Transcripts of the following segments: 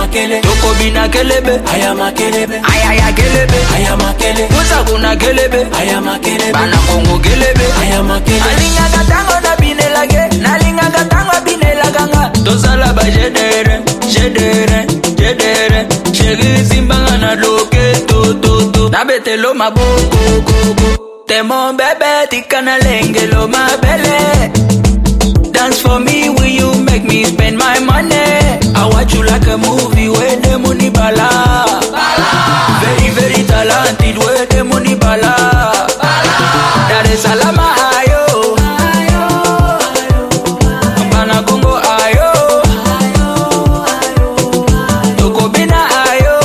makele. Toko bina kelebe, aya makelebe. aya kelebe, aya makele. Musa kuna kelebe, aya makelebe. Bana Kongo kelebe, aya makele. Alinga katango na binelage, nalinga katango binelaganga. Tosala ba jedere, jedere, jedere. Sheri simbanga na loke to. Na betelo maboko koko. T'es mon bébé, tikana lengelo ma belle. Dance for me, will you make me spend my money? I watch you like a movie where the money bala. Very, very talented where the money bala. Dar es Salaam ayo, Bana Kongo ayo, Toko bina ayo.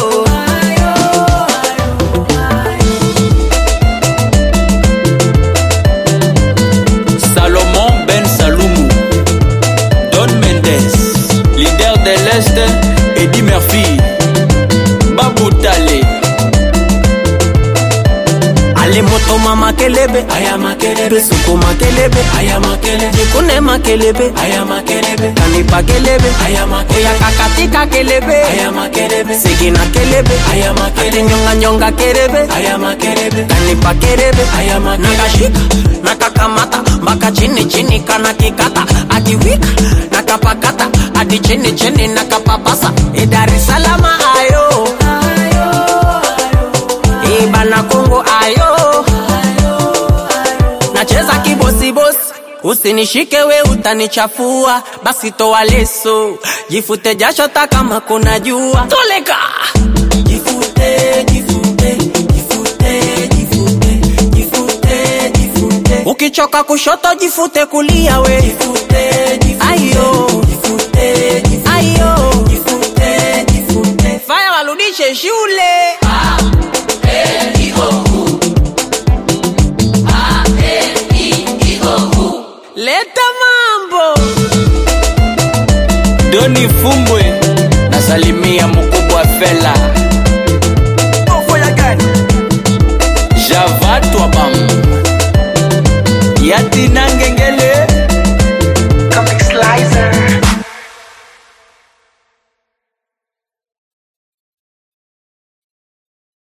Salomon Ben Saloumou, Don Mendes, leader de l'Est, Eddie Murphy, Babou Tale. Ale moto mama kelebe, aya makelebe. Suko makelebe, aya makele. Jikune makelebe, aya makelebe. Kanipa kelebe, aya makele. Oya kakatika kelebe, aya makelebe. Sigina kelebe, aya makele. Nyonga nyonga kelebe, aya makelebe. Kanipa kelebe, aya makele. Nakashika, nakakamata, mpaka chini chini kana kikata. Akiwika, nakapakata, adi chini chini nakapapasa. Dar es Salaam ayo, Bana Kongo ayo. Nacheza kibosi bosi, usinishike we utanichafua. Basi toa leso, jifute jasho kama kuna jua. Toleka jifute, jifute, jifute, jifute, jifute, jifute. Ukichoka kushoto jifute kulia we. Jifute, jifute, ayo, jifute, jifute, ayo, jifute, jifute. Fanya warudishe shule. Leta mambo. Doni Fumbwe, nasalimia mkubwa Fela. Ofoya gani? Javatwa bam, Yatina